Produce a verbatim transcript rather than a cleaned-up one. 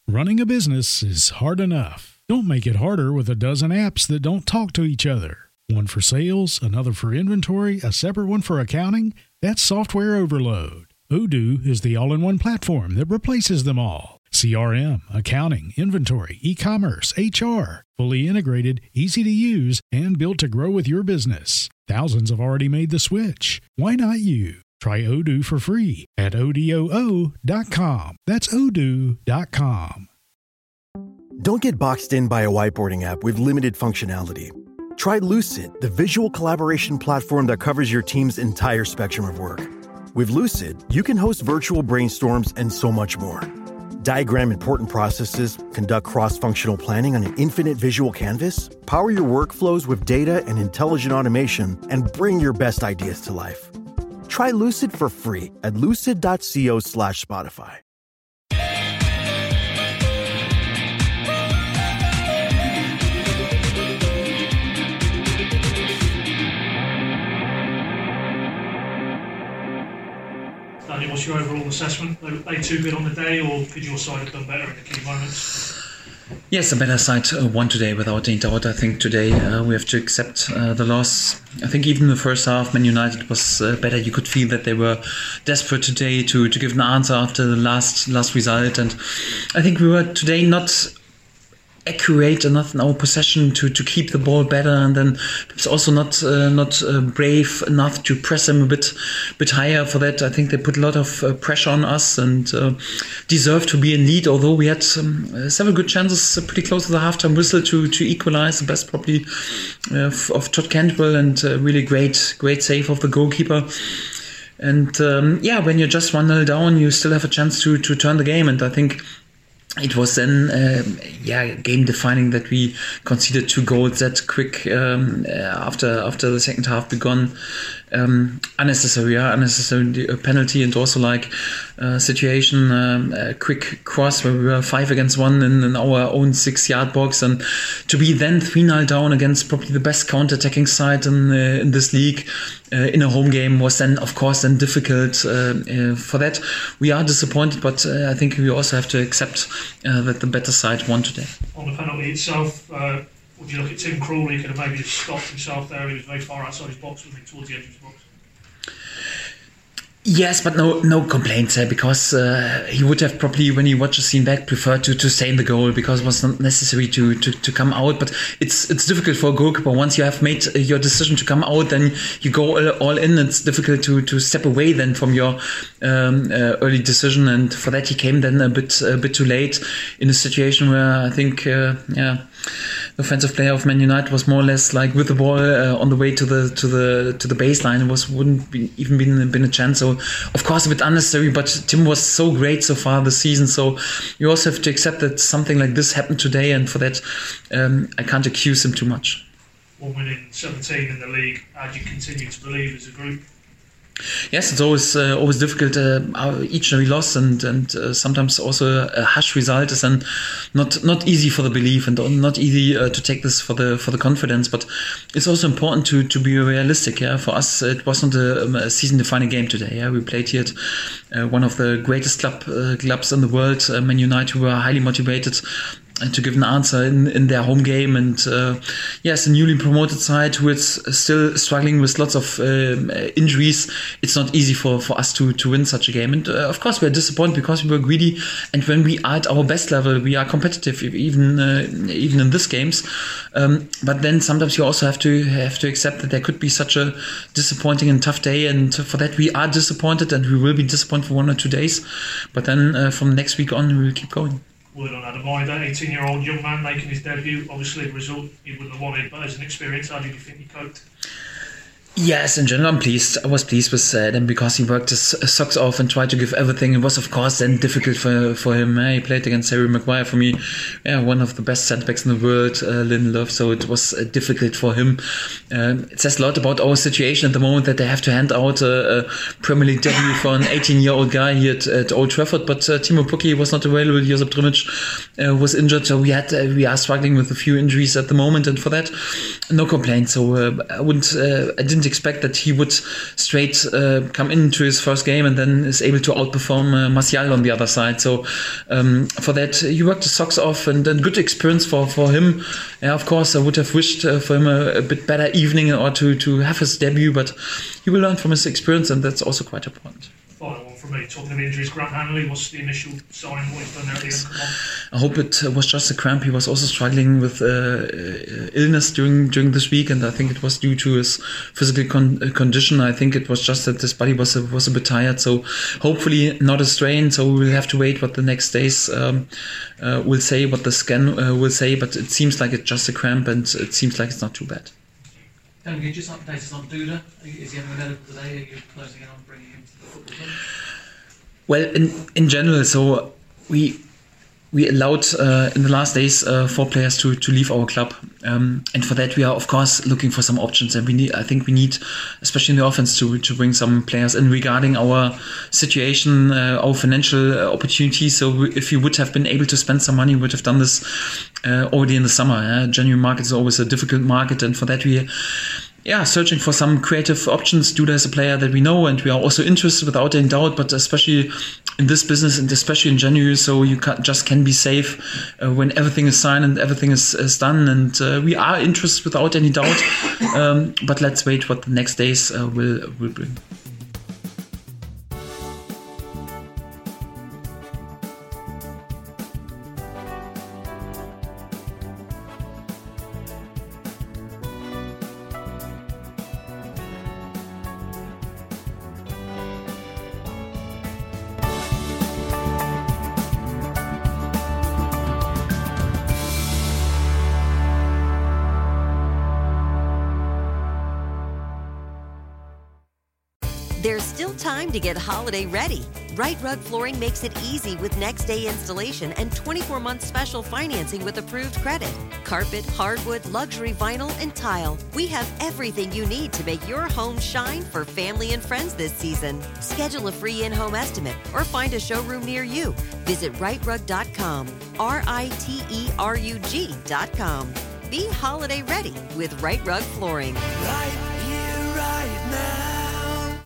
Running a business is hard enough. Don't make it harder with a dozen apps that don't talk to each other. One for sales, another for inventory, a separate one for accounting. That's software overload. Odoo is the all-in-one platform that replaces them all. C R M, accounting, inventory, e-commerce, H R. Fully integrated, easy to use, and built to grow with your business. Thousands have already made the switch. Why not you? Try Odoo for free at odoo dot com. That's odoo dot com. Don't get boxed in by a whiteboarding app with limited functionality. Try Lucid, the visual collaboration platform that covers your team's entire spectrum of work. With Lucid, you can host virtual brainstorms and so much more. Diagram important processes, conduct cross-functional planning on an infinite visual canvas, power your workflows with data and intelligent automation, and bring your best ideas to life. Try Lucid for free at lucid.co slash Spotify. Daniel, what's your overall assessment? Were they too good on the day, or could your side have done better in the key moments? Yes, the better side uh, won today without any doubt. I think today uh, we have to accept uh, the loss. I think even in the first half, Man United was uh, better. You could feel that they were desperate today to, to give an answer after the last last result. And I think we were today not accurate enough in our possession to, to keep the ball better, and then it's also not uh, not uh, brave enough to press them a bit bit higher. For that, I think they put a lot of uh, pressure on us and uh, deserved to be in lead, although we had um, uh, several good chances uh, pretty close to the halftime whistle to to equalize. The best probably uh, of Todd Cantwell, and uh, really great great save of the goalkeeper. And um, yeah, when you're just one nil down, you still have a chance to to turn the game, and I think it was then, uh, yeah, game defining that we conceded two goals that quick um, uh, after after the second half begun. Um, unnecessary, yeah, unnecessary penalty, and also like uh, situation, um, a quick cross where we were five against one in, in our own six-yard box, and to be then three nil down against probably the best counter-attacking side in uh, in this league uh, in a home game was then, of course, then difficult. Uh, uh, for that, we are disappointed, but uh, I think we also have to accept uh, that the better side won today. On the penalty itself, uh, would you look at Tim Krul? He could have maybe just stopped himself there. He was very far outside his box, wasn't he, towards the edge of his box. Yes, but no no complaints there, because uh, he would have probably, when he watched the scene back, preferred to, to stay in the goal, because it was not necessary to, to, to come out. But it's it's difficult for a goalkeeper. Once you have made your decision to come out, then you go all, all in. It's difficult to, to step away then from your um, uh, early decision. And for that, he came then a bit a bit too late in a situation where I think, uh, yeah, the offensive player of Man United was more or less like with the ball uh, on the way to the to the to the baseline. It was wouldn't be, even been been a chance. So of course a bit unnecessary. But Tim was so great so far this season. So you also have to accept that something like this happened today, and for that um, I can't accuse him too much. One win in seventeen in the league. How do you continue to believe as a group? Yes, it's always uh, always difficult. Uh, each and every loss, and and uh, sometimes also a harsh result is then not not easy for the belief, and not easy uh, to take this for the for the confidence. But it's also important to to be realistic. Yeah, for us it wasn't a, a season-defining game today. Yeah, we played here at uh, one of the greatest club uh, clubs in the world, uh, Man United, who were highly motivated and to give an answer in, in their home game. And uh, yes, a newly promoted side who is still struggling with lots of um, injuries. It's not easy for, for us to, to win such a game. And uh, of course, we are disappointed because we were greedy. And when we are at our best level, we are competitive, even uh, even in these games. Um, but then sometimes you also have to have to accept that there could be such a disappointing and tough day. And for that, we are disappointed, and we will be disappointed for one or two days. But then uh, from next week on, we will keep going. Word on Adam Idah, eighteen-year-old young man making his debut. Obviously, the result he wouldn't have wanted, but as an experience, how did you think he coped? Yes, in general, I'm pleased. I was pleased with uh, them because he worked his socks off and tried to give everything. It was, of course, then difficult for for him. Uh, he played against Harry Maguire, for me, yeah, one of the best centre-backs in the world, uh, Lindelof, so it was uh, difficult for him. Um, it says a lot about our situation at the moment that they have to hand out a, a Premier League debut for an eighteen-year-old guy here at, at Old Trafford, but uh, Timo Pukki was not available. Josip Drmic uh, was injured, so we had uh, we are struggling with a few injuries at the moment, and for that, no complaints. So uh, I wouldn't, uh, I didn't expect that he would straight uh, come into his first game and then is able to outperform uh, Martial on the other side. So um, for that, he worked his socks off, and, and good experience for, for him. Yeah, of course, I would have wished uh, for him a, a bit better evening in order to, to have his debut, but he will learn from his experience, and that's also quite important. Final one from me. Talking of injuries, Grant Hanley, what's the initial sign? What he's done there at the end? I hope it was just a cramp. He was also struggling with uh, illness during during this week, and I think it was due to his physical con- condition. I think it was just that his body was a, was a bit tired. So hopefully not a strain. So we will have to wait what the next days um, uh, will say, what the scan uh, will say. But it seems like it's just a cramp, and it seems like it's not too bad. Can you just update us on Duda? Is he having a medical today? Are you closing in on bringing him to the football club? Well, in in general, so we we allowed uh, in the last days uh, four players to, to leave our club, um, and for that we are of course looking for some options, and we need I think we need, especially in the offense, to to bring some players in regarding our situation, uh, our financial uh, opportunities. So we, if we would have been able to spend some money, we would have done this uh, already in the summer. Uh, January market is always a difficult market, and for that we. Yeah, searching for some creative options. Duda is a player that we know, and we are also interested without any doubt, but especially in this business, and especially in January, so you can, just can be safe uh, when everything is signed and everything is, is done, and uh, we are interested without any doubt, um, but let's wait what the next days uh, will, will bring. There's still time to get holiday ready. Right Rug Flooring makes it easy with next day installation and twenty-four month special financing with approved credit. Carpet, hardwood, luxury vinyl, and tile. We have everything you need to make your home shine for family and friends this season. Schedule a free in-home estimate or find a showroom near you. Visit right rug dot com, R I T E R U G dot com. Be holiday ready with Right Rug Flooring. Right here, right now.